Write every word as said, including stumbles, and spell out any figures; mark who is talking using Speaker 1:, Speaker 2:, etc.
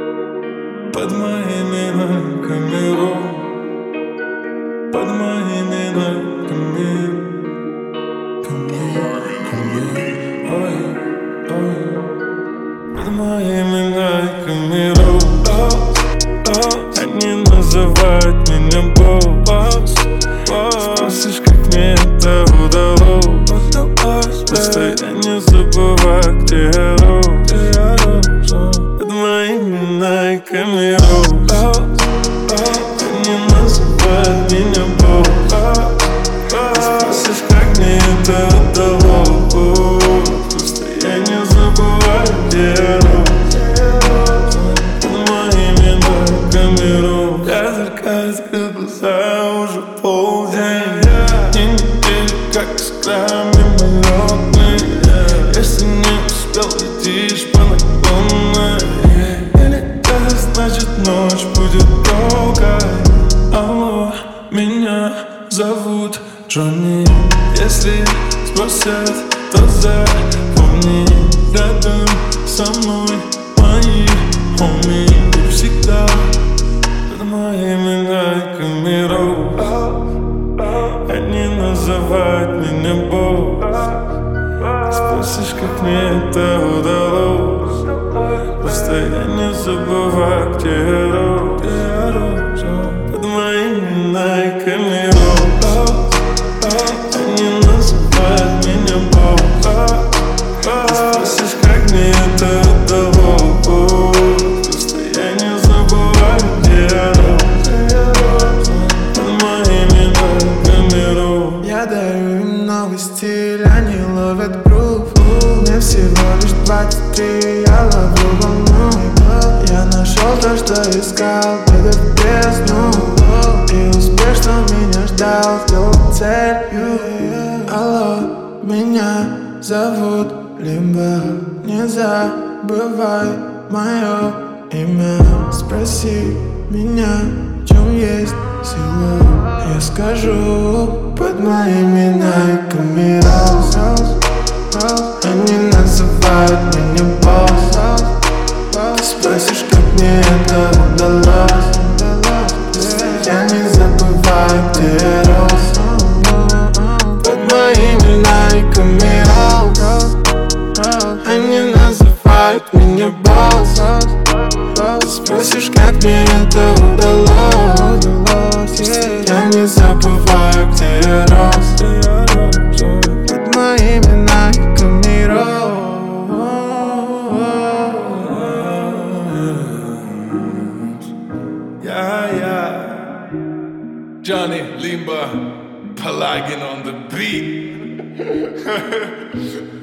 Speaker 1: Под моими ногами ров, под моими ногами, ой, ой, под моими ногами ров. Они называют меня босс. Спросишь, как мне это удалось? Просто я не забываю, где я рос. Под моими ногами рос. Они называют меня босс. Спросишь, как мне это удалось? Просто я не забываю, где я рос. Я только открыл глаза, уже полдень. Дни недели, как искра мимолетный. Если не успел, летишь по наклонной. Или это значит, ночь будет долгой. Алло, меня зовут Джонни. Если спросят, то запомни, рядом со мной мои хоми. Всегда под моими ногами рос. Они называют меня босс. Спросишь, как мне это удалось? Просто я не забываю, где я рос. Под моими ногами рос. Они называют меня босс. Спросишь, как мне это удалось?
Speaker 2: Я дарю им новый стиль, они ловят грув. Мне всего лишь двадцать три, я ловлю волну. Я нашел то, что искал, где-то в бездну. И успех, что меня ждал, сделал целью. Алло, меня зовут Лимба. Не забывай мое имя. Спроси меня, в чем есть сила. Я скажу, под моими ногами рос. Они называют меня босс. Ты спросишь, как мне это удалось? Я не забываю, где я рос. Под моими ногами рос. Они называют меня босс. Ты спросишь, как мне это удалось? Я не забываю, где я рос. Под моими ногами рос.
Speaker 1: Yeah, yeah. Johnny Limba, Pelagin on the beat.